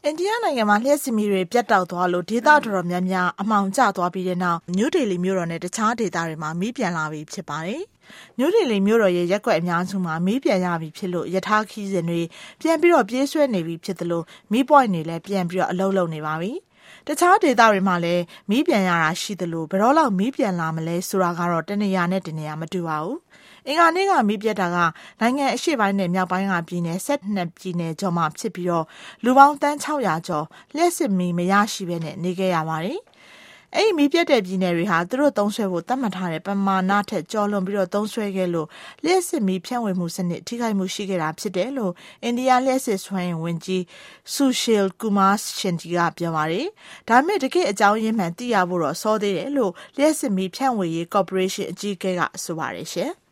အိန္ဒိယနိုင်ငံမှာလျှက်စစ်မီးတွေပြတ်တောက်သွားလို့ဒေသတော်တော်များများအမှောင်ကျသွားပြီးတဲ့နောက်နယူးဒေလီမြို့တော်နဲ့တခြားဒေသတွေမှာမီးပြန်လာပြီဖြစ်ပါတယ်။နယူးဒေလီမြို့တော်ရဲ့ရပ်ကွက်အများစုမှာမီးပြန်ရပြီဖြစ်လို့ယထာခီးစဉ်တွေပြန်ပြီးတော့ပြေးဆွဲနေပြီဖြစ်သလိုမီးပွိုင်းတွေလည်းပြန်ပြီးတော့အလုံးလုံးနေပါပြီ။တခြားဒေသတွေမှာလည်းမီးပြန်ရတာရှိသလိုဘယ်တော့လောက်မီးပြန်လာမလဲဆိုတာကတော့တနေရာနဲ့တနေရာမတူပါဘူး။အင်္ဂါနေ့ကမီးပြတ်တာကနိုင်ငံအရှေ့ပိုင်းနဲ့မြောက်ပိုင်းကပြည်နယ်12ပြည်နယ်ကျော်မှာဖြစ်ပြီးတော့လူပေါင်းတန်း600ကျော်လျှက်စစ်မီးမရရှိဘဲနဲ့နေခဲ့ရပါတယ်။အဲ့ဒီမီးပြတ်တဲ့ပြည်နယ်တွေဟာသူတို့သုံးဆွဲဖို့သတ်မှတ်ထားတဲ့ပမာဏထက်ကျော်လွန်ပြီးတော့သုံးဆွဲခဲ့လို့လျှက်စစ်မီးဖြန့်ဝေမှုစနစ်ထိခိုက်မှုရှိခဲ့တာဖြစ်တယ်လို့အိန္ဒိယလျှက်စစ်စွမ်းအင်ဝန်ကြီးဆူရှီလ်ကူမာရှင်တီကပြောပါတယ်။ဒါပေမဲ့တကယ့်အကြောင်းရင်းမှန်သိရဖို့တော့စောသေးတယ်လို့လျှက်စစ်မီးဖြန့်ဝေရေးကော်ပိုရေးရှင်းအကြီးအကဲကဆိုပါတယ်ရှင်။